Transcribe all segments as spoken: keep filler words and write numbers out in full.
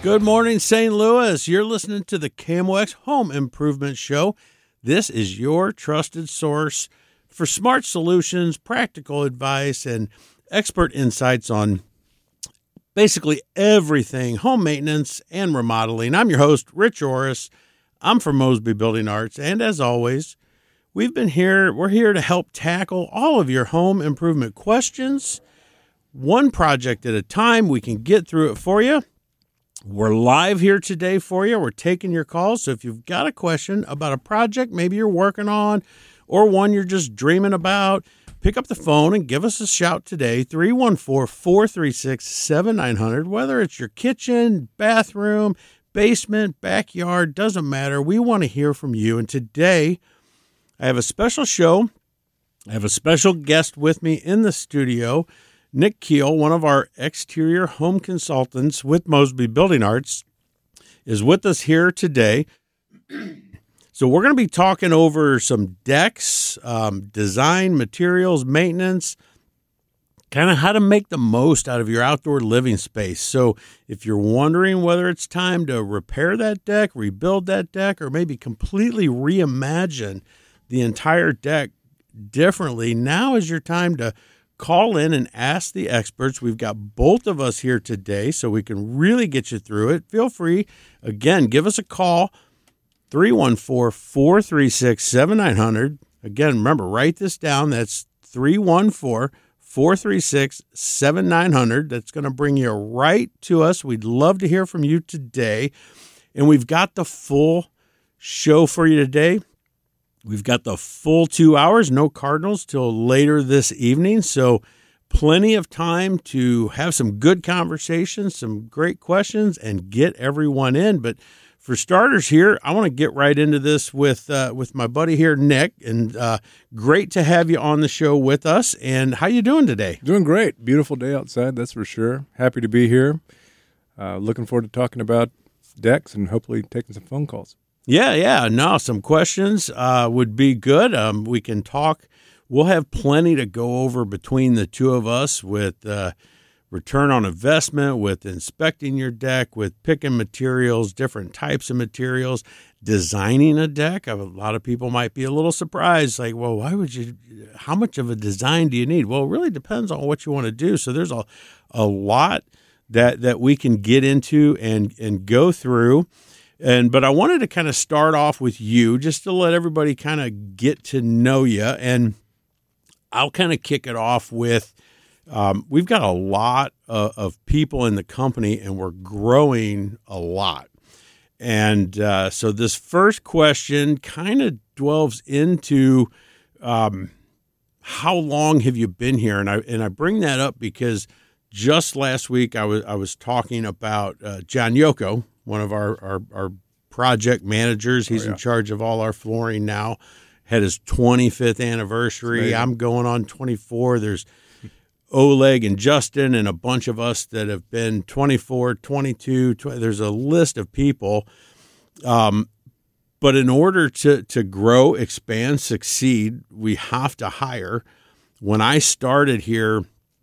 Good morning, Saint Louis. You're listening to the K M O X Home Improvement Show. This is your trusted source for smart solutions, practical advice, and expert insights on basically everything home maintenance and remodeling. I'm your host, Rich Orris. I'm from Mosby Building Arts, and as always, we've been here. We're here to help tackle all of your home improvement questions, one project at a time. We can get through it for you. We're live here today for you. We're taking your calls. So if you've got a question about a project maybe you're working on or one you're just dreaming about, pick up the phone and give us a shout today, three one four, four three six, seven nine zero zero. Whether it's your kitchen, bathroom, basement, backyard, doesn't matter. We want to hear from you. And today I have a special show. I have a special guest with me in the studio. Nick Keel, one of our exterior home consultants with Mosby Building Arts, is with us here today. So we're going to be talking over some decks, um, design, materials, maintenance, kind of how to make the most out of your outdoor living space. So if you're wondering whether it's time to repair that deck, rebuild that deck, or maybe completely reimagine the entire deck differently, now is your time to call in and ask the experts. We've got both of us here today, so we can really get you through it. Feel free, again, give us a call, three one four, four three six, seven nine zero zero. Again, remember, write this down. That's three one four, four three six, seven nine zero zero. That's going to bring you right to us. We'd love to hear from you today. And we've got the full show for you today. We've got the full two hours, no Cardinals till later this evening. So plenty of time to have some good conversations, some great questions, and get everyone in. But for starters here, I want to get right into this with uh, with my buddy here, Nick. And uh, great to have you on the show with us. And how you doing today? Doing great. Beautiful day outside, that's for sure. Happy to be here. Uh, looking forward to talking about decks and hopefully taking some phone calls. Yeah, yeah. No, some questions uh, would be good. Um, we can talk. We'll have plenty to go over between the two of us with uh, return on investment, with inspecting your deck, with picking materials, different types of materials, designing a deck. A lot of people might be a little surprised, like, well, why would you, how much of a design do you need? Well, it really depends on what you want to do. So there's a, a lot that, that we can get into and, and go through. And but I wanted to kind of start off with you just to let everybody kind of get to know you. And I'll kind of kick it off with um, we've got a lot of, of people in the company and we're growing a lot. And uh, so this first question kind of delves into um, how long have you been here? And I and I bring that up because just last week I was I was talking about uh, John Yoko, one of our, our, our project managers. He's oh, yeah. in charge of all our flooring now. Had his twenty-fifth anniversary. I'm going on twenty-four. There's Oleg and Justin and a bunch of us that have been twenty-four, twenty-two. twenty, there's a list of people. Um, but in order to, to grow, expand, succeed, we have to hire. When I started here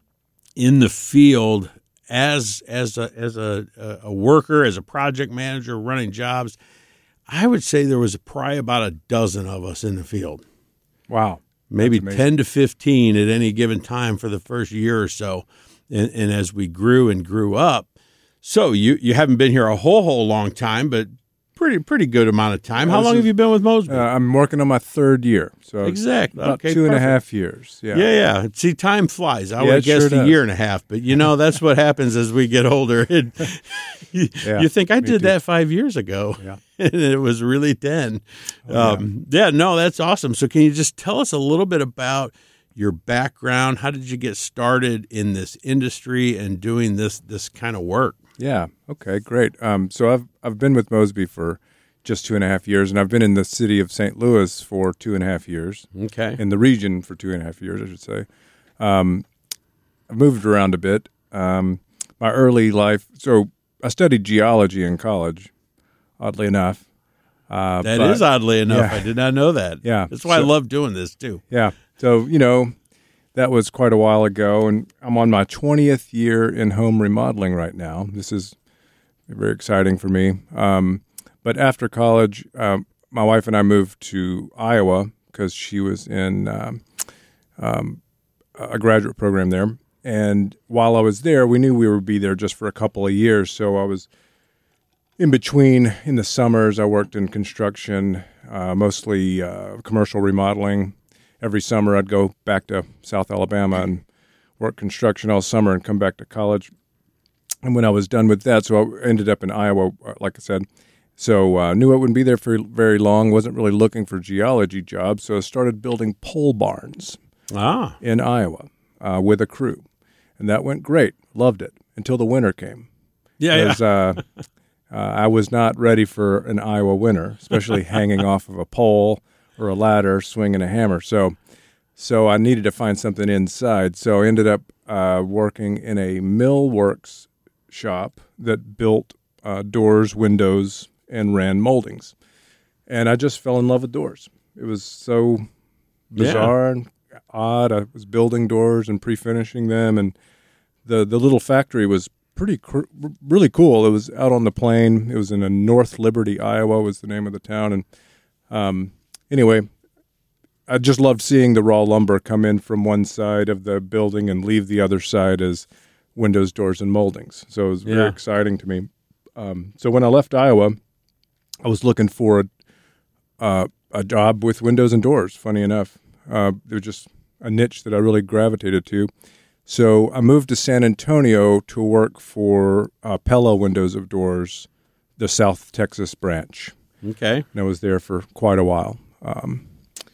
in the field, As as a as a a worker, as a project manager running jobs, I would say there was probably about a dozen of us in the field. Wow. Maybe ten to fifteen at any given time for the first year or so. And, and as we grew and grew up, so you, you haven't been here a whole, whole long time, but pretty pretty good amount of time. How long have you been with Mosby? Uh, I'm working on my third year. So exactly. About okay, two and perfect. a half years. Yeah, yeah, yeah. See, time flies. I yeah, would have guessed sure a year and a half, but you know that's what happens as we get older. It, you, yeah, you think I did too. that five years ago, yeah. and it was really ten. Oh, um, yeah. yeah, no, that's awesome. So can you just tell us a little bit about your background? How did you get started in this industry and doing this this kind of work? Yeah. Okay. Great. Um, so I've I've been with Mosby for just two and a half years, and I've been in the city of Saint Louis for two and a half years. Okay. In the region for two and a half years, I should say. Um, I've moved around a bit. Um, my early life, so I studied geology in college, oddly enough. Uh, that but, is oddly enough. Yeah. I did not know that. Yeah. That's why so, I love doing this too. Yeah. So, you know, that was quite a while ago, and I'm on my twentieth year in home remodeling right now. This is very exciting for me. Um, but after college, um, my wife and I moved to Iowa because she was in um, um, a graduate program there. And while I was there, we knew we would be there just for a couple of years. So I was in between. In the summers, I worked in construction, uh, mostly uh, commercial remodeling. Every summer, I'd go back to South Alabama and work construction all summer and come back to college. And when I was done with that, so I ended up in Iowa, like I said. So I uh, knew I wouldn't be there for very long, wasn't really looking for geology jobs, so I started building pole barns ah. in Iowa uh, with a crew. And that went great. Loved it until the winter came. Yeah, yeah. uh, uh, I was not ready for an Iowa winter, especially hanging off of a pole or a ladder, swinging a hammer. So so I needed to find something inside. So I ended up uh, working in a millworks shop that built uh, doors, windows, and ran moldings. And I just fell in love with doors. It was so bizarre yeah. and odd. I was building doors and pre-finishing them, and the the little factory was pretty cr- really cool. It was out on the plain. It was in a North Liberty, Iowa was the name of the town. And um, anyway, I just loved seeing the raw lumber come in from one side of the building and leave the other side as windows, doors, and moldings. So it was very yeah. exciting to me. Um, so when I left Iowa, I was looking for a, uh, a job with windows and doors, funny enough. Uh, it was just a niche that I really gravitated to. So I moved to San Antonio to work for uh, Pella Windows of Doors, the South Texas branch. Okay. And I was there for quite a while um,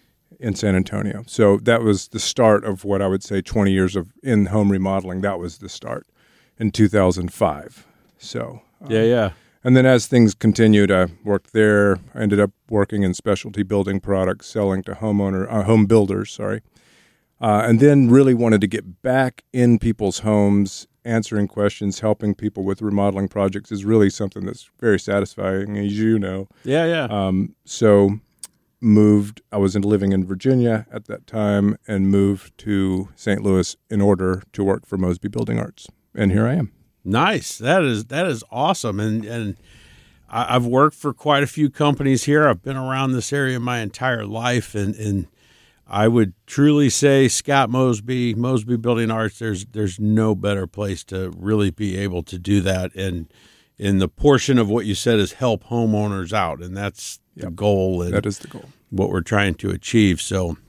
in San Antonio. So that was the start of what I would say twenty years of in-home remodeling. That was the start in two thousand five. So um, yeah, yeah. And then as things continued, I worked there. I ended up working in specialty building products, selling to homeowner, uh, home builders, sorry. Uh, and then really wanted to get back in people's homes, answering questions, helping people with remodeling projects is really something that's very satisfying, as you know. Yeah, yeah. Um, so moved, I was in, living in Virginia at that time, and moved to Saint Louis in order to work for Mosby Building Arts. And here I am. Nice. That is that is awesome. And and I've worked for quite a few companies here. I've been around this area my entire life, and, and I would truly say Scott Mosby, Mosby Building Arts, there's there's no better place to really be able to do that. And in the portion of what you said is help homeowners out, and that's the yep. goal. And that is the goal. What we're trying to achieve. So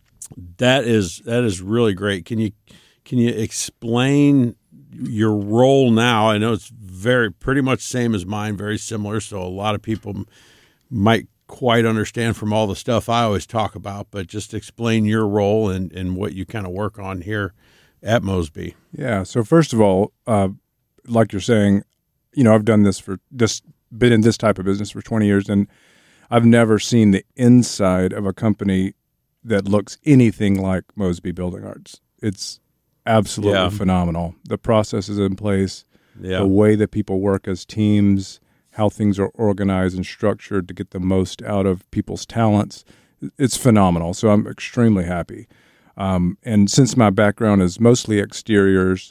that is that is really great. Can you can you explain your role now? I know it's very pretty much same as mine, very similar. So a lot of people might quite understand from all the stuff I always talk about, but just explain your role and, and what you kind of work on here at Mosby. Yeah. So first of all, uh, like you're saying, you know, I've done this for just been in this type of business for twenty years, and I've never seen the inside of a company that looks anything like Mosby Building Arts. It's absolutely yeah. phenomenal. The process is in place, yeah. the way that people work as teams, how things are organized and structured to get the most out of people's talents. It's phenomenal. So I'm extremely happy. Um, and since my background is mostly exteriors,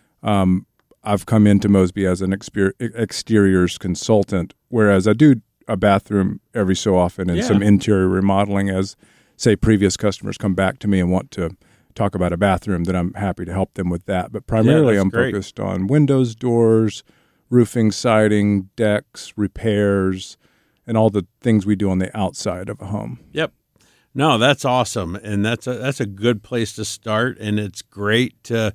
um, I've come into Mosby as an exper- exteriors consultant, whereas I do a bathroom every so often and yeah. some interior remodeling as, say, previous customers come back to me and want to talk about a bathroom, then I'm happy to help them with that. But primarily yeah, I'm great. focused on windows, doors, roofing, siding, decks, repairs, and all the things we do on the outside of a home. Yep. No, that's awesome. And that's a, that's a good place to start. And it's great to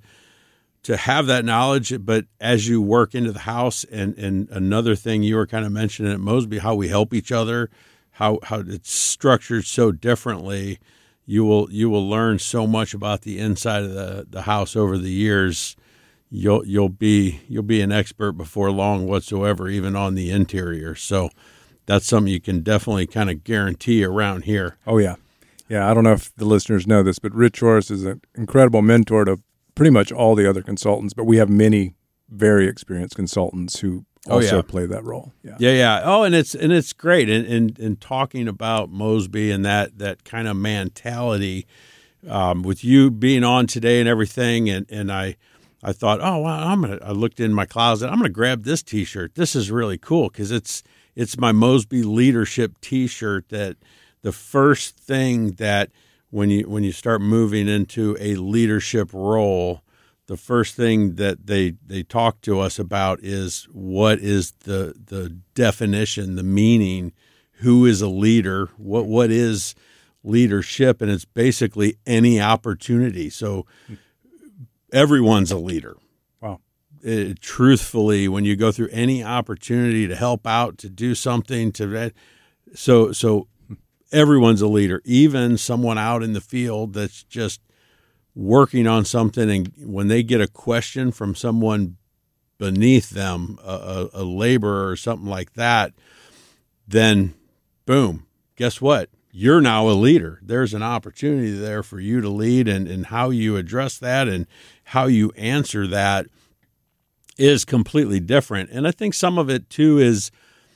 to have that knowledge. But as you work into the house, and, and another thing you were kind of mentioning at Mosby, how we help each other, how, how it's structured so differently, you will you will learn so much about the inside of the, the house over the years. You'll you'll be you'll be an expert before long whatsoever, even on the interior. So that's something you can definitely kind of guarantee around here. Oh yeah, yeah. I don't know if the listeners know this, but Rich Horace is an incredible mentor to pretty much all the other consultants. But we have many very experienced consultants who also oh, yeah. play that role. Yeah, yeah, yeah. Oh, and it's and it's great. And and, and talking about Mosby and that that kind of mentality, um, with you being on today and everything, and and I. I thought, oh, well, I'm gonna. I looked in my closet. I'm gonna grab this T-shirt. This is really cool because it's it's my Mosby Leadership T-shirt. That the first thing that when you when you start moving into a leadership role, the first thing that they they talk to us about is what is the the definition, the meaning, who is a leader, what what is leadership, and it's basically any opportunity. So. Everyone's a leader. Wow. It, truthfully, when you go through any opportunity to help out, to do something, to so so everyone's a leader, even someone out in the field that's just working on something, and when they get a question from someone beneath them, a, a, a laborer or something like that, then boom, guess what? You're now a leader. There's an opportunity there for you to lead, and, and how you address that and how you answer that is completely different. And I think some of it, too, is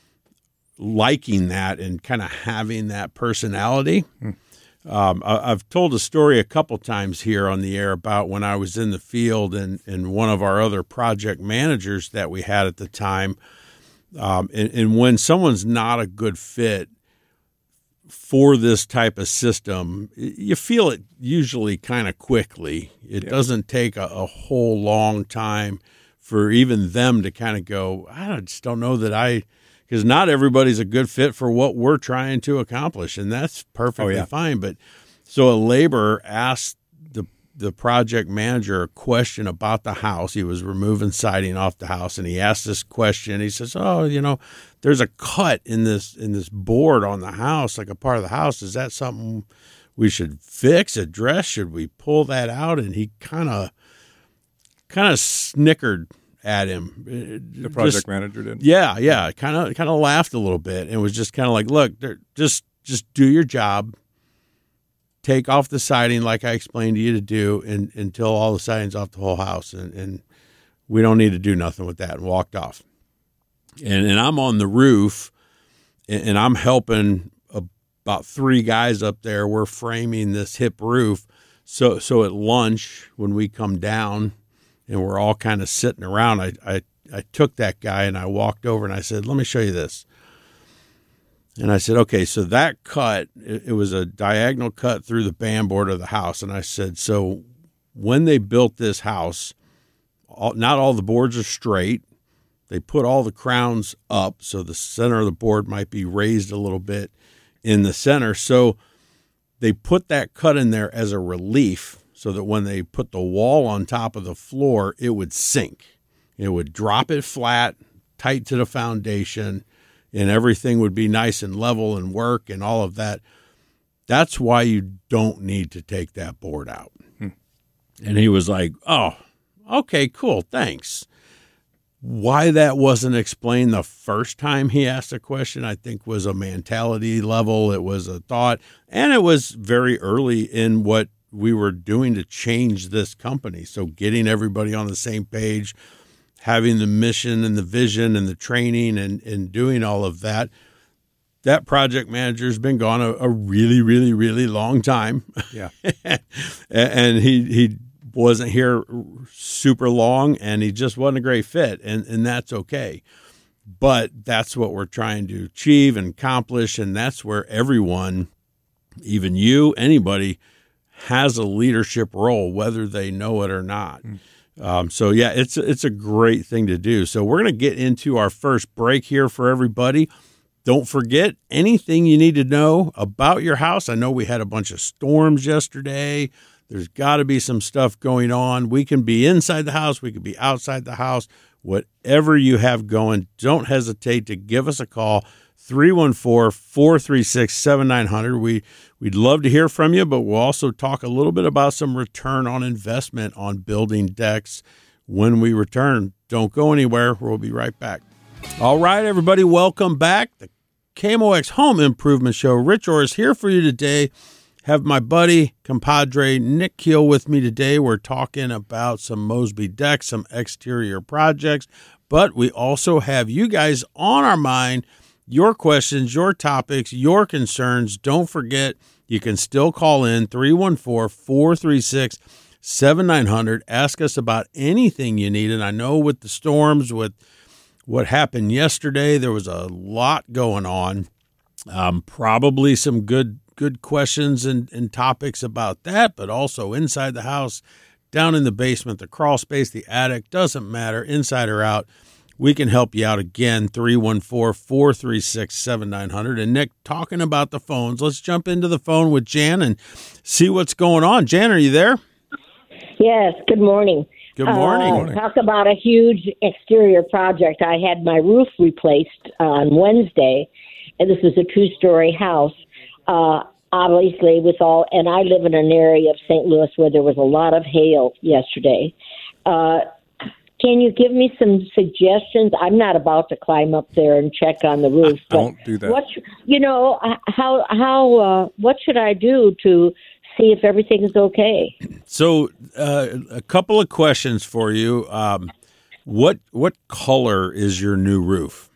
liking that and kind of having that personality. Hmm. Um, I, I've told a story a couple times here on the air about when I was in the field and, and one of our other project managers that we had at the time. Um, and, and when someone's not a good fit for this type of system, you feel it usually kind of quickly. It yeah. doesn't take a, a whole long time for even them to kind of go, I just don't know that I, because not everybody's a good fit for what we're trying to accomplish, and that's perfectly oh, yeah. fine. But so a laborer asked the the project manager a question about the house. He was removing siding off the house, and he asked this question. He says, oh, you know, there's a cut in this in this board on the house, like a part of the house. Is that something we should fix, address? Should we pull that out? And he kind of kind of snickered at him. The project just, manager did? Yeah, yeah. Kind of kind of laughed a little bit and was just kind of like, look, just just do your job. Take off the siding like I explained to you to do and, until all the siding's off the whole house. And, and we don't need to do nothing with that, and walked off. And, and I'm on the roof, and, and I'm helping about three guys up there. We're framing this hip roof. So so at lunch, when we come down and we're all kind of sitting around, I, I, I took that guy and I walked over and I said, let me show you this. And I said, okay, so that cut, it, it was a diagonal cut through the band board of the house. And I said, so when they built this house, all, not all the boards are straight. They put all the crowns up, so the center of the board might be raised a little bit in the center. So they put that cut in there as a relief so that when they put the wall on top of the floor, it would sink. It would drop it flat, tight to the foundation, and everything would be nice and level and work and all of that. That's why you don't need to take that board out. Hmm. And he was like, oh, okay, cool, thanks. Why that wasn't explained the first time he asked a question, I think, was a mentality level. It was a thought, and it was very early in what we were doing to change this company. So getting everybody on the same page, having the mission and the vision and the training and, and doing all of that. That project manager's been gone a, a really, really, really long time. Yeah. And he he wasn't here super long, and he just wasn't a great fit, and, and that's okay. But that's what we're trying to achieve and accomplish, and that's where everyone, even you, anybody, has a leadership role, whether they know it or not. Mm. Um, so, yeah, it's, it's a great thing to do. So we're going to get into our first break here for everybody. Don't forget anything you need to know about your house. I know we had a bunch of storms yesterday. There's got to be some stuff going on. We can be inside the house. We can be outside the house. Whatever you have going, don't hesitate to give us a call, three one four, four three six, seven nine zero zero. We, we'd love to hear from you, but we'll also talk a little bit about some return on investment on building decks when we return. Don't go anywhere. We'll be right back. All right, everybody, welcome back. The K M O X Home Improvement Show. Rich Orr is here for you today. Have my buddy, compadre, Nick Keel with me today. We're talking about some Mosby decks, some exterior projects, but we also have you guys on our mind, your questions, your topics, your concerns. Don't forget, you can still call in three one four, four three six, seven nine hundred. Ask us about anything you need. And I know with the storms, with what happened yesterday, there was a lot going on. Um, probably some good good questions and, and topics about that, but also inside the house, down in the basement, the crawl space, the attic, doesn't matter, inside or out. We can help you out again, three one four, four three six, seven nine zero zero. And Nick, talking about the phones, let's jump into the phone with Jan and see what's going on. Jan, are you there? Yes, good morning. Good morning. Uh, morning. Talk about a huge exterior project. I had my roof replaced on Wednesday, and this is a two-story house. Uh, obviously, with all, and I live in an area of Saint Louis where there was a lot of hail yesterday. Uh, can you give me some suggestions? I'm not about to climb up there and check on the roof. But Don't do that. What, you know, how how uh, what should I do to see if everything is okay? So, uh, a couple of questions for you. Um, what what color is your new roof?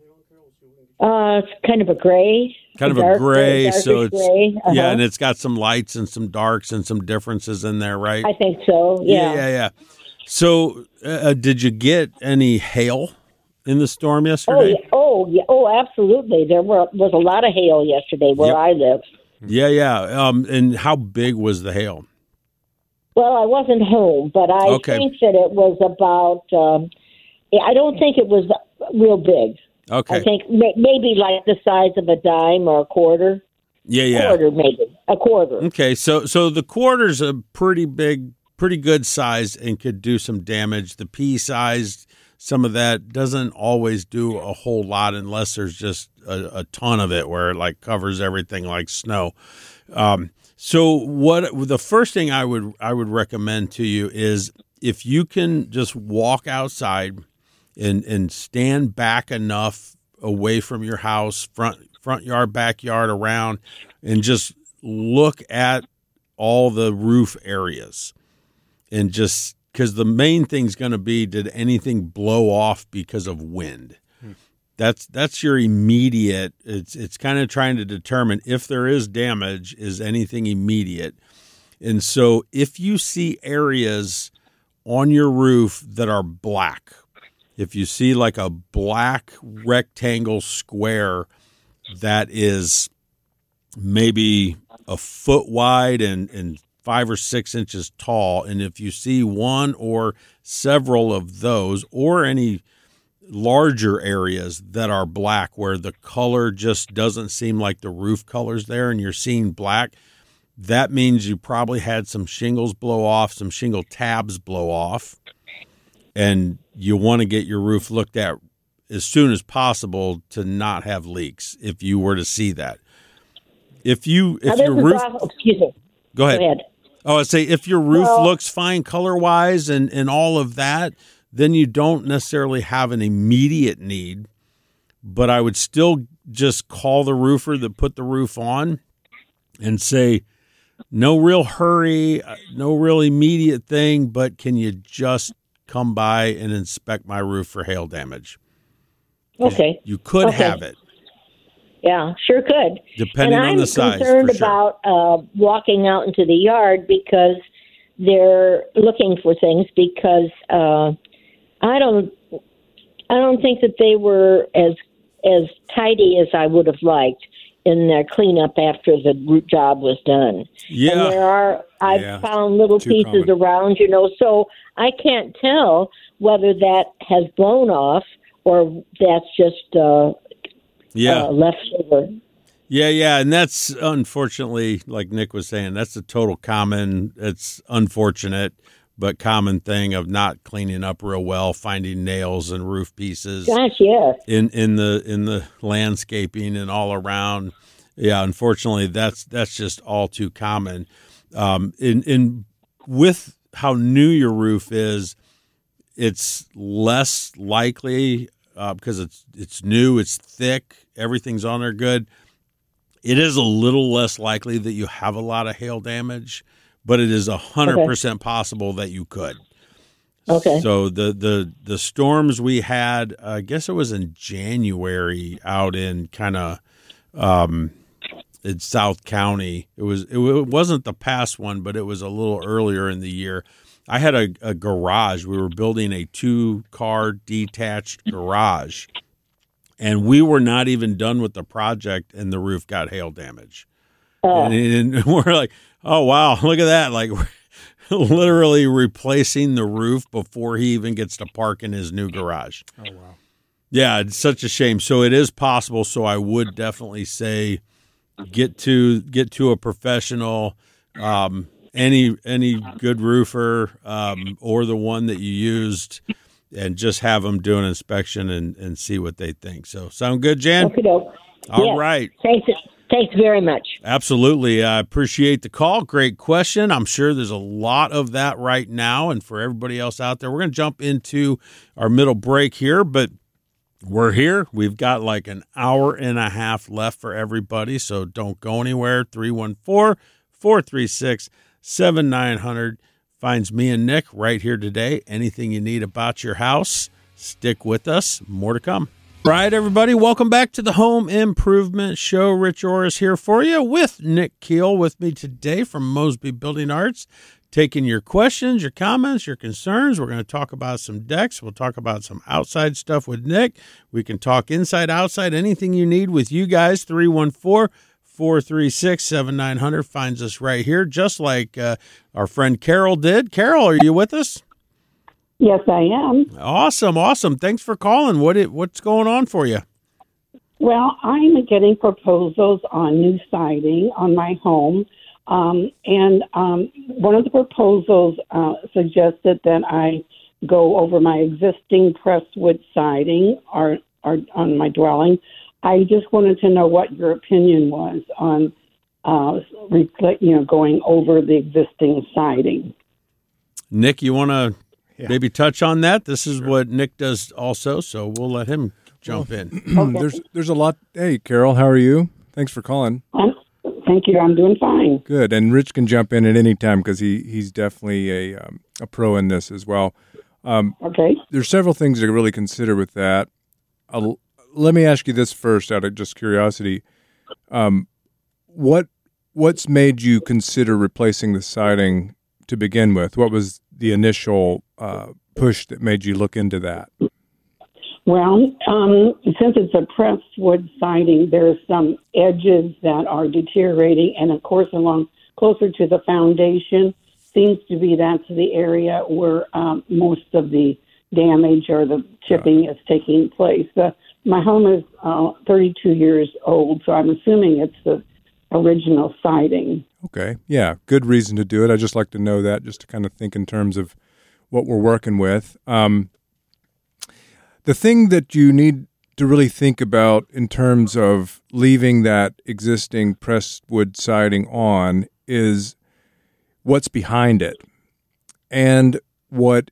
Uh, it's kind of a gray. Kind of dark a gray, darkish so it's gray. Uh-huh. yeah, and it's got some lights and some darks and some differences in there, right? I think so. Yeah. yeah, yeah. yeah. So, uh, did you get any hail in the storm Oh, yesterday? yeah. Oh, yeah. Oh, absolutely. There were was a lot of hail yesterday where Yep. I live. Yeah, yeah. Um, and how big was the hail? Well, I wasn't home, but I Okay. think that it was about. Um, I don't think it was real big. Okay. I think may, maybe like the size of a dime or a quarter. Yeah, yeah. Quarter, maybe a quarter. Okay, so so the quarter's a pretty big, pretty good size and could do some damage. The pea sized, some of that doesn't always do a whole lot unless there's just a, a ton of it where it like covers everything like snow. Um, so what the first thing I would I would recommend to you is if you can just walk outside and and stand back enough away from your house, front front yard, backyard, around, and just look at all the roof areas. And just because the main thing's going to be, did anything blow off because of wind? Hmm. That's that's your immediate. It's it's kind of trying to determine if there is damage, is anything immediate. And so if you see areas on your roof that are black, if you see like a black rectangle square that is maybe a foot wide and, and five or six inches tall, and if you see one or several of those or any larger areas that are black where the color just doesn't seem like the roof color's there and you're seeing black, that means you probably had some shingles blow off, some shingle tabs blow off, and you want to get your roof looked at as soon as possible to not have leaks if you were to see that. If you if Now, your this is roof off- excuse me. Go ahead. Go ahead. Oh, I'd say if your roof Well- looks fine color-wise and, and all of that, then you don't necessarily have an immediate need. But I would still just call the roofer that put the roof on and say, no real hurry, no real immediate thing, but can you just come by and inspect my roof for hail damage? Okay. You could Okay. have it, Yeah, sure could. depending and on the size. I'm concerned for sure. about uh, walking out into the yard because they're looking for things because uh, I don't I don't think that they were as as tidy as I would have liked in their cleanup after the root job was done. Yeah. And there are I've Yeah, found little too pieces common. around, you know, so I can't tell whether that has blown off or that's just uh, Yeah. uh, left over. Yeah, yeah, and that's unfortunately, like Nick was saying, that's a total common, it's unfortunate, but common thing of not cleaning up real well, finding nails and roof pieces Gosh, yes. in, in the in the landscaping and all around. Yeah, unfortunately, that's that's just all too common. Um, in in with how new your roof is, it's less likely uh, because it's it's new, it's thick, everything's on there good. It is a little less likely that you have a lot of hail damage, but it is a hundred percent possible that you could. Okay. So the the the storms we had, I guess it was in January, out in kind of um, in South County. It was it, it wasn't the past one, but it was a little earlier in the year. I had a, a garage. We were building a two-car detached garage, and we were not even done with the project, and the roof got hail damage. Oh. And, and we're like, oh, wow, look at that. Like, we're literally replacing the roof before he even gets to park in his new garage. Oh, wow. Yeah, it's such a shame. So it is possible. So I would definitely say get to get to a professional, um, any any good roofer, um, or the one that you used, and just have them do an inspection and, and see what they think. So sound good, Jan? Okay, doke. All Yes. right. Thanks. Thanks very much. Absolutely. I appreciate the call. Great question. I'm sure there's a lot of that right now. And for everybody else out there, we're going to jump into our middle break here, but we're here. We've got like an hour and a half left for everybody, so don't go anywhere. three one four, four three six, seven nine zero zero finds me and Nick right here today. Anything you need about your house, stick with us. More to come. All right, everybody, welcome back to the Home Improvement Show. Rich Orris here for you with Nick Keel with me today from Mosby Building Arts. Taking your questions, your comments, your concerns. We're going to talk about some decks. We'll talk about some outside stuff with Nick. We can talk inside, outside, anything you need with you guys. three one four, four three six, seven nine zero zero finds us right here, just like uh, our friend Carol did. Carol, are you with us? Yes, I am. Awesome, awesome. Thanks for calling. What it, what's going on for you? Well, I'm getting proposals on new siding on my home. Um, and um, one of the proposals uh, suggested that I go over my existing pressed wood siding or, or on my dwelling. I just wanted to know what your opinion was on, uh, repl- you know, going over the existing siding. Nick, you want to Yeah. maybe touch on that? This is what Nick does also, so we'll let him jump well, in. Okay. There's there's a lot. Hey, Carol, how are you? Thanks for calling. Um, thank you. I'm doing fine. Good. And Rich can jump in at any time because he, he's definitely a um, a pro in this as well. Um, Okay. there's several things to really consider with that. I'll, let me ask you this first, out of just curiosity. Um, what what's made you consider replacing the siding to begin with? What was the initial uh, push that made you look into that? Well, um, since it's a pressed wood siding, there's some edges that are deteriorating, and of course, along closer to the foundation, seems to be that's the area where um, most of the damage or the chipping is taking place. Uh, my home is uh, thirty-two years old, so I'm assuming it's the original siding. Okay. Yeah. Good reason to do it. I just like to know that, just to kind of think in terms of what we're working with. Um, the thing that you need to really think about in terms of leaving that existing pressed wood siding on is what's behind it and what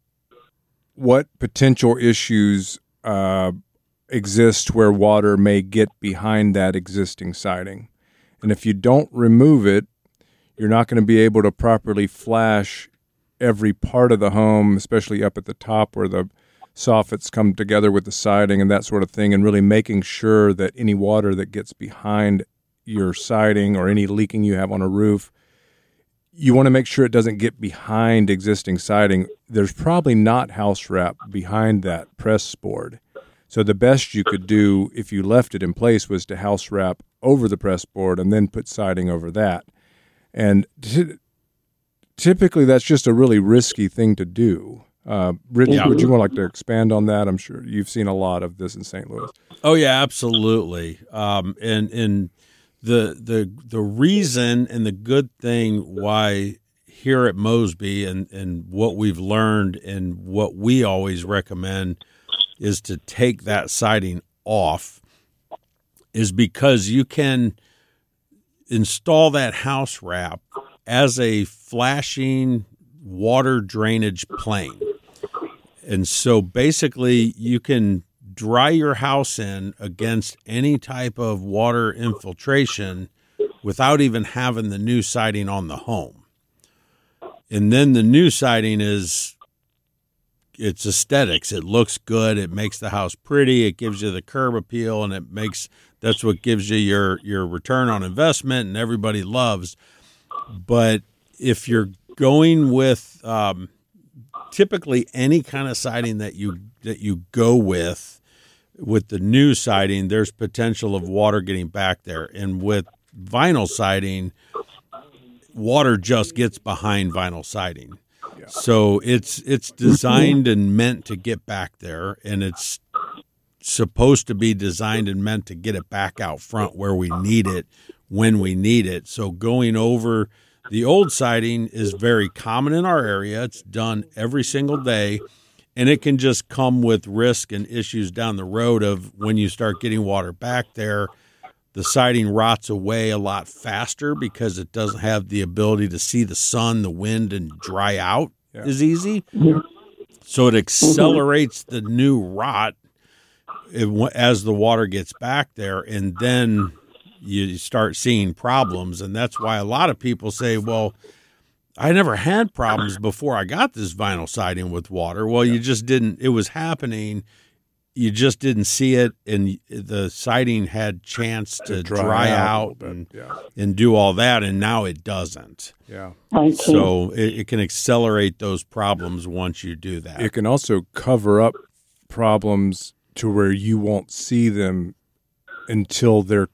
what potential issues uh, exist where water may get behind that existing siding. And if you don't remove it, you're not going to be able to properly flash every part of the home, especially up at the top where the soffits come together with the siding and that sort of thing, and really making sure that any water that gets behind your siding or any leaking you have on a roof, you want to make sure it doesn't get behind existing siding. There's probably not house wrap behind that press board. So the best you could do if you left it in place was to house wrap over the press board and then put siding over that. And t- typically that's just a really risky thing to do. Uh, Rich, Yeah. would you want like to expand on that? I'm sure you've seen a lot of this in Saint Louis. Oh yeah, absolutely. Um, and and the the the reason and the good thing why here at Mosby and and what we've learned and what we always recommend is to take that siding off, is because you can install that house wrap as a flashing water drainage plane. And so basically you can dry your house in against any type of water infiltration without even having the new siding on the home. And then the new siding is it's aesthetics. It looks good. It makes the house pretty. It gives you the curb appeal, and it makes that's what gives you your your return on investment, and everybody loves. But if you're going with um, typically any kind of siding that you that you go with with the new siding, there's potential of water getting back there, and with vinyl siding, water just gets behind vinyl siding. Yeah. So it's it's designed and meant to get back there, and it's supposed to be designed and meant to get it back out front where we need it when we need it. So going over the old siding is very common in our area. It's done every single day, and it can just come with risk and issues down the road of when you start getting water back there. The siding rots away a lot faster because it doesn't have the ability to see the sun, the wind, and dry out yeah. as easy. So it accelerates the new rot as the water gets back there, and then you start seeing problems. And that's why a lot of people say, well, I never had problems before I got this vinyl siding with water. Well, you just didn't. It was happening. You just didn't see it, and the siding had chance to dry, dry out, out and, yeah. and do all that, and now it doesn't. Yeah. So it, it can accelerate those problems once you do that. It can also cover up problems to where you won't see them until they're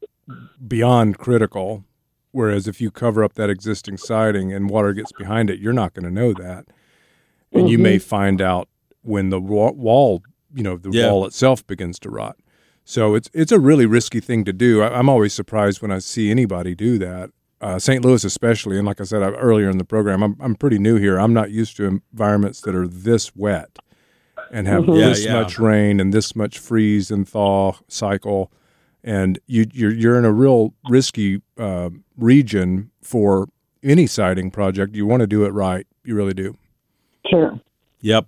beyond critical, whereas if you cover up that existing siding and water gets behind it, you're not going to know that. And mm-hmm. you may find out when the wall you know, the yeah. wall itself begins to rot. So it's it's a really risky thing to do. I, I'm always surprised when I see anybody do that, uh, Saint Louis especially. And like I said I, earlier in the program, I'm I'm pretty new here. I'm not used to environments that are this wet and have mm-hmm. this yeah, yeah. much rain and this much freeze and thaw cycle. And you, you're you're in a real risky uh, region for any siding project. You want to do it right. You really do. Sure. Yep.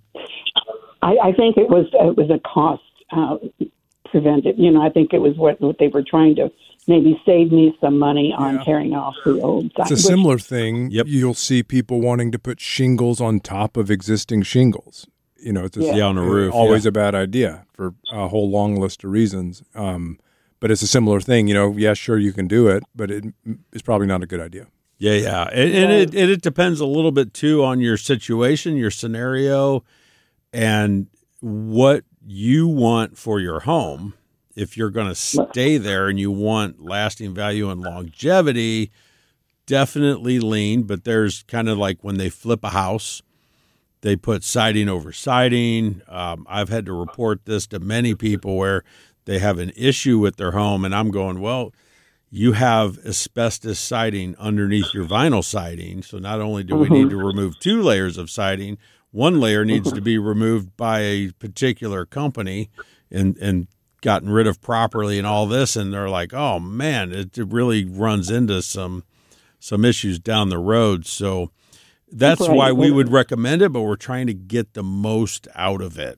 I, I think it was it was a cost uh, preventive. You know, I think it was what, what they were trying to maybe save me some money on yeah. tearing off the old side. It's a similar thing. Yep. You'll see people wanting to put shingles on top of existing shingles. You know, it's yeah. Yeah, on the roof. Always yeah. a bad idea for a whole long list of reasons. Um, but it's a similar thing. You know, yeah, sure, you can do it, but it, it's probably not a good idea. Yeah, yeah. And, and it, it, it depends a little bit, too, on your situation, your scenario, and what you want for your home. If you're going to stay there and you want lasting value and longevity, definitely lean. But there's kind of like when they flip a house, they put siding over siding. Um, I've had to report this to many people where they have an issue with their home, and I'm going, well, you have asbestos siding underneath your vinyl siding. So not only do we mm-hmm. need to remove two layers of siding, one layer needs to be removed by a particular company and, and gotten rid of properly and all this. And they're like, oh, man, it, it really runs into some some issues down the road. So that's right. why we would recommend it, but we're trying to get the most out of it.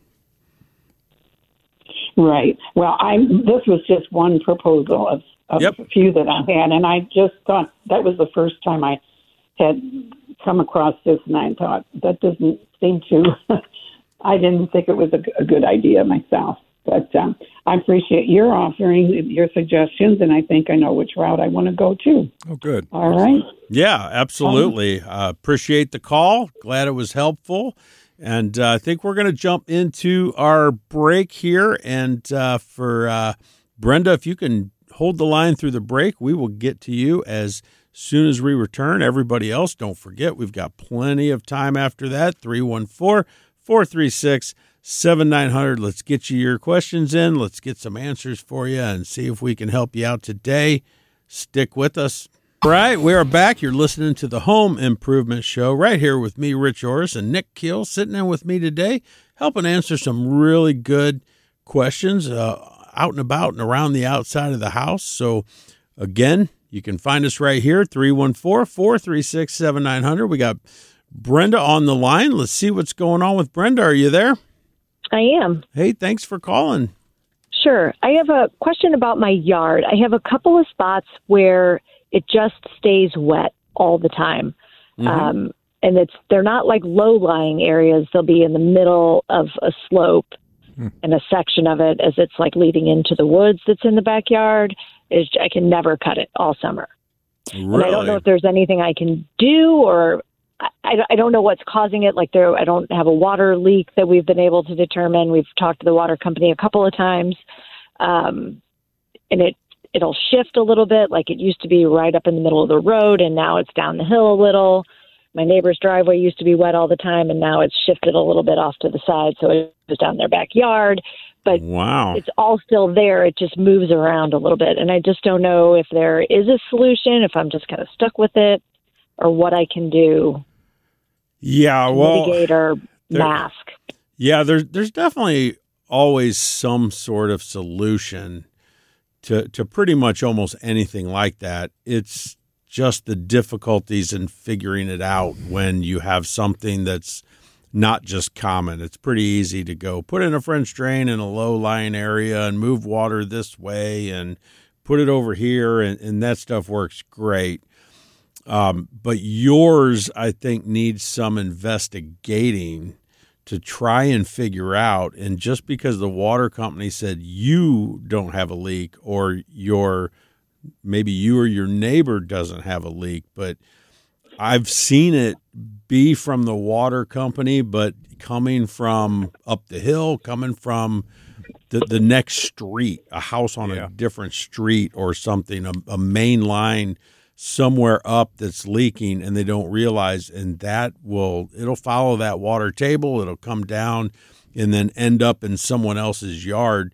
Right. Well, I this was just one proposal of, of yep. a few that I had, and I just thought that was the first time I had come across this, and I thought that doesn't seem to. I didn't think it was a, a good idea myself, but um, I appreciate your offering your suggestions, and I think I know which route I want to go to. Oh, good. All right. Yeah, absolutely. Uh, appreciate the call. Glad it was helpful. And uh, I think we're going to jump into our break here. And uh, for uh, Brenda, if you can hold the line through the break, we will get to you as soon as we return. Everybody else, don't forget, we've got plenty of time after that. three one four, four three six, seven nine zero zero. Let's get you your questions in. Let's get some answers for you and see if we can help you out today. Stick with us. All right, we are back. You're listening to the Home Improvement Show right here with me, Rich Orris, and Nick Keel sitting in with me today, helping answer some really good questions uh, out and about and around the outside of the house. So, again, you can find us right here, three one four, four three six, seven nine zero zero. We got Brenda on the line. Let's see what's going on with Brenda. Are you there? I am. Hey, thanks for calling. Sure. I have a question about my yard. I have a couple of spots where it just stays wet all the time. Mm-hmm. Um, and it's they're not like low-lying areas. They'll be in the middle of a slope, hmm. and a section of it as it's like leading into the woods that's in the backyard. Is I can never cut it all summer. Really? And I don't know if there's anything I can do, or I, I don't know what's causing it. Like there, I don't have a water leak that we've been able to determine. We've talked to the water company a couple of times, um, and it it'll shift a little bit. Like it used to be right up in the middle of the road, and now it's down the hill a little. My neighbor's driveway used to be wet all the time, and now it's shifted a little bit off to the side, so it was down their backyard. But wow. It's all still there. It just moves around a little bit, and I just don't know if there is a solution, if I'm just kind of stuck with it, or what I can do. Yeah, well, mitigate or there, mask. Yeah, there's there's definitely always some sort of solution to to pretty much almost anything like that. It's just the difficulties in figuring it out when you have something that's not just common. It's pretty easy to go put in a French drain in a low-lying area and move water this way and put it over here, and, and that stuff works great. Um, but yours, I think, needs some investigating to try and figure out. And just because the water company said you don't have a leak, or your maybe you or your neighbor doesn't have a leak, but I've seen it be from the water company, but coming from up the hill, coming from the, the next street, a house on yeah. a different street or something, a, a main line somewhere up that's leaking, and they don't realize, and that will, it'll follow that water table, it'll come down and then end up in someone else's yard.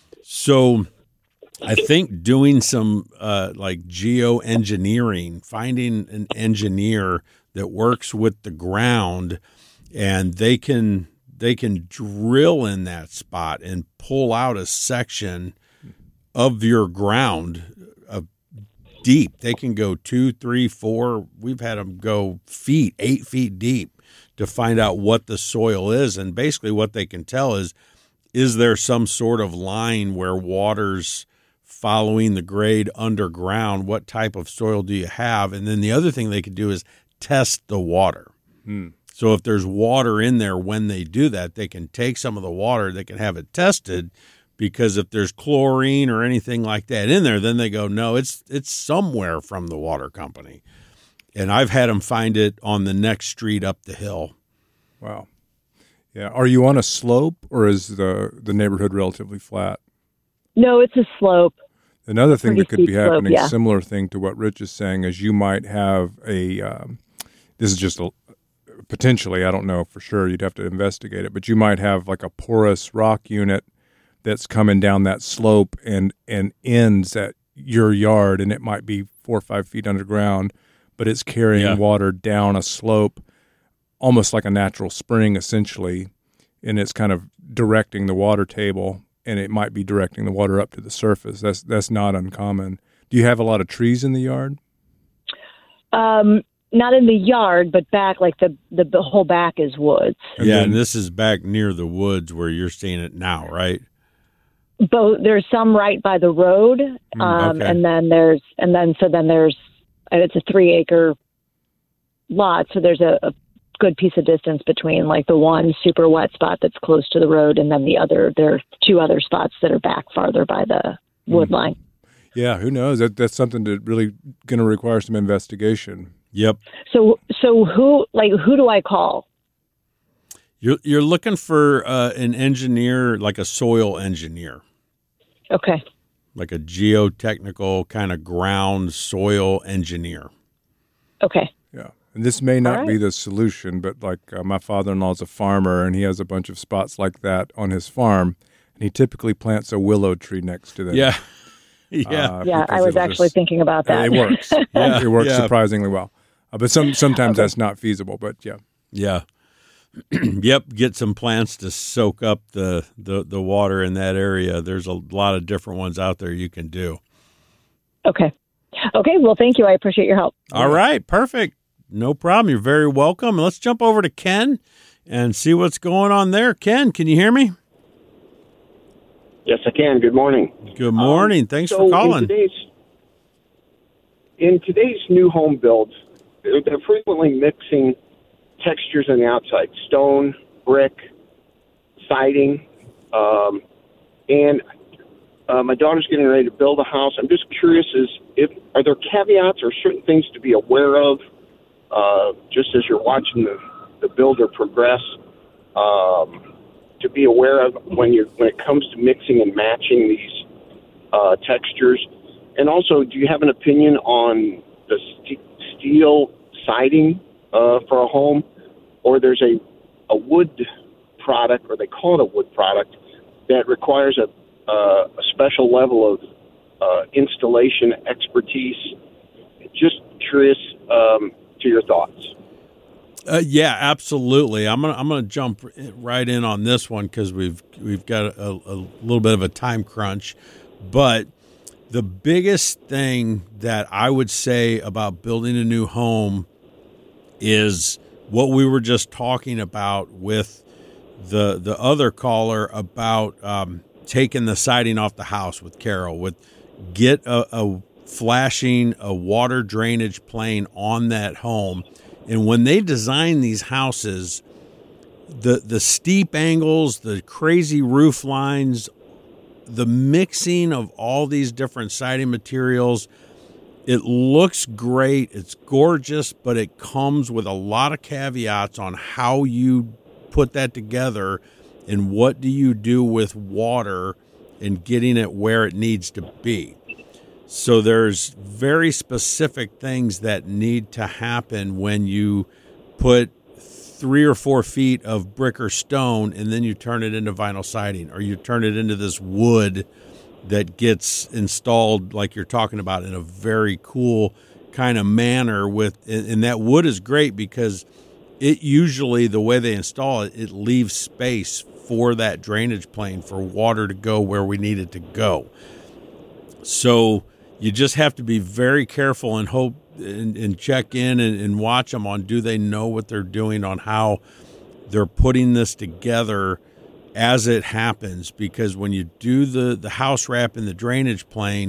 So I think doing some uh, like geoengineering, finding an engineer that works with the ground, and they can they can drill in that spot and pull out a section of your ground uh, deep. They can go two, three, four. We've had them go feet, eight feet deep to find out what the soil is, and basically what they can tell is, is there some sort of line where water's following the grade underground? What type of soil do you have? And then the other thing they could do is test the water. Hmm. So if there's water in there when they do that, they can take some of the water, they can have it tested, because if there's chlorine or anything like that in there, then they go, no, it's it's somewhere from the water company. And I've had them find it on the next street up the hill. Wow. Yeah. Are you on a slope, or is the, the neighborhood relatively flat? No, it's a slope. Another thing that could be happening, slope, yeah. similar thing to what Rich is saying, is you might have a, um, this is just a, potentially, I don't know for sure, you'd have to investigate it, but you might have like a porous rock unit that's coming down that slope and, and ends at your yard, and it might be four or five feet underground, but it's carrying yeah. water down a slope, almost like a natural spring essentially, and it's kind of directing the water table, and it might be directing the water up to the surface. That's that's not uncommon. Do you have a lot of trees in the yard? Um, not in the yard, but back, like the, the, the whole back is woods. And yeah, then, and this is back near the woods where you're seeing it now, right? Both. There's some right by the road, um, okay. and then there's, and then so then there's, it's a three acre lot, so there's a, a good piece of distance between like the one super wet spot that's close to the road, and then the other, there are two other spots that are back farther by the wood line. Yeah, who knows? That that's something that really going to require some investigation. Yep. So so who like who do I call? You're you're looking for uh, an engineer, like a soil engineer. Okay. Like a geotechnical kind of ground soil engineer. Okay. Yeah. And this may not right. be the solution, but like uh, my father-in-law is a farmer, and he has a bunch of spots like that on his farm, and he typically plants a willow tree next to them. Yeah. Yeah. Uh, yeah, I was actually just, thinking about that. It works. yeah. It works yeah. surprisingly well. Uh, but some sometimes okay. that's not feasible, but yeah. Yeah. Yep, get some plants to soak up the, the, the water in that area. There's a lot of different ones out there you can do. Okay. Okay, well, thank you. I appreciate your help. All right, perfect. No problem. You're very welcome. Let's jump over to Ken and see what's going on there. Ken, can you hear me? Yes, I can. Good morning. Good morning. Um, Thanks so for calling. In today's, in today's new home builds, they're frequently mixing textures on the outside, stone, brick, siding, um, and uh, my daughter's getting ready to build a house. I'm just curious, is if are there caveats or certain things to be aware of, uh, just as you're watching the, the builder progress, um, to be aware of when you when it comes to mixing and matching these uh, textures? And also, do you have an opinion on the st- steel siding uh, for a home, or there's a a wood product, or they call it a wood product, that requires a uh, a special level of uh, installation expertise? Just curious um, to your thoughts. Uh, yeah, absolutely. I'm gonna I'm gonna jump right in on this one because we've we've got a, a little bit of a time crunch, but the biggest thing that I would say about building a new home is what we were just talking about with the the other caller about um, taking the siding off the house with Carol. With get a, a flashing a water drainage plane on that home. And when they design these houses, the the steep angles, the crazy roof lines, the mixing of all these different siding materials, it looks great. It's gorgeous, but it comes with a lot of caveats on how you put that together and what do you do with water and getting it where it needs to be. So there's very specific things that need to happen when you put three or four feet of brick or stone and then you turn it into vinyl siding, or you turn it into this wood that gets installed like you're talking about in a very cool kind of manner. With and that wood is great because it usually, the way they install it, it leaves space for that drainage plane for water to go where we need it to go. So you just have to be very careful and hope and, and check in and, and watch them on, do they know what they're doing on how they're putting this together as it happens? Because when you do the, the house wrap in the drainage plane,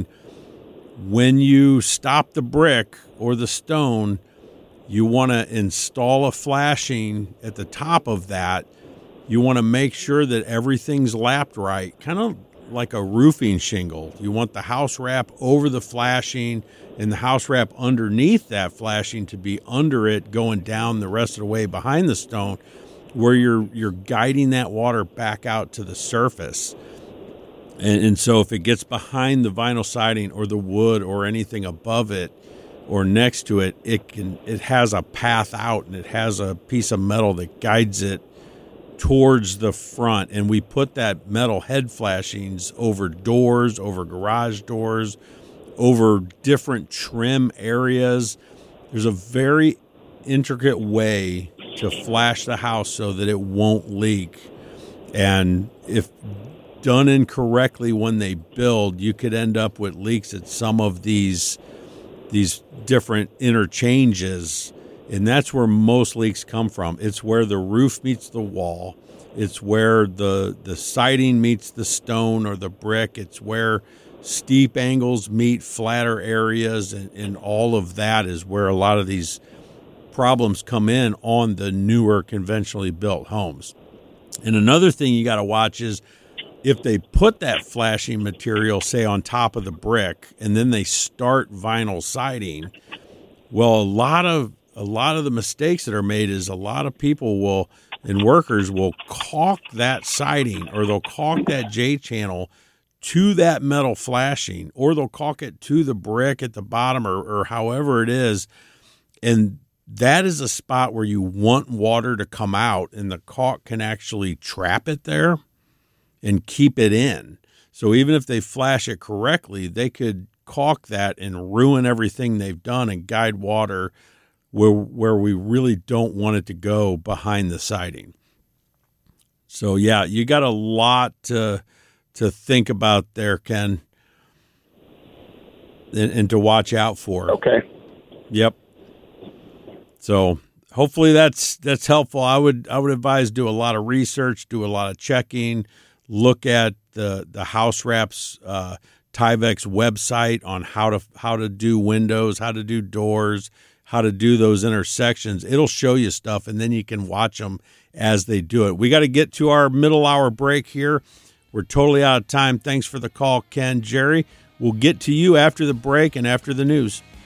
when you stop the brick or the stone, you want to install a flashing at the top of that. You want to make sure that everything's lapped right, kind of like a roofing shingle. You want the house wrap over the flashing and the house wrap underneath that flashing to be under it, going down the rest of the way behind the stone, where you're you're guiding that water back out to the surface. And, and so if it gets behind the vinyl siding or the wood or anything above it or next to it, it can it has a path out and it has a piece of metal that guides it towards the front. And we put that metal head flashings over doors, over garage doors, over different trim areas. There's a very intricate way to flash the house so that it won't leak. And if done incorrectly when they build, you could end up with leaks at some of these these different interchanges. And that's where most leaks come from. It's where the roof meets the wall. It's where the the siding meets the stone or the brick. It's where steep angles meet flatter areas, and, and all of that is where a lot of these problems come in on the newer conventionally built homes. And another thing you got to watch is if they put that flashing material, say, on top of the brick, and then they start vinyl siding, well, a lot of A lot of the mistakes that are made is a lot of people will, and workers will caulk that siding, or they'll caulk that J-channel to that metal flashing, or they'll caulk it to the brick at the bottom, or, or however it is. And that is a spot where you want water to come out, and the caulk can actually trap it there and keep it in. So even if they flash it correctly, they could caulk that and ruin everything they've done and guide water where where we really don't want it to go behind the siding. So, yeah, you got a lot to, to think about there, Ken, and, and to watch out for. Okay. Yep. So hopefully that's that's helpful. I would I would advise do a lot of research, do a lot of checking, look at the the house wraps, uh, Tyvek's website on how to how to do windows, how to do doors, how to do those intersections. It'll show you stuff, and then you can watch them as they do it. We got to get to our middle hour break here. We're totally out of time. Thanks for the call, Ken. Jerry, we'll get to you after the break and after the news.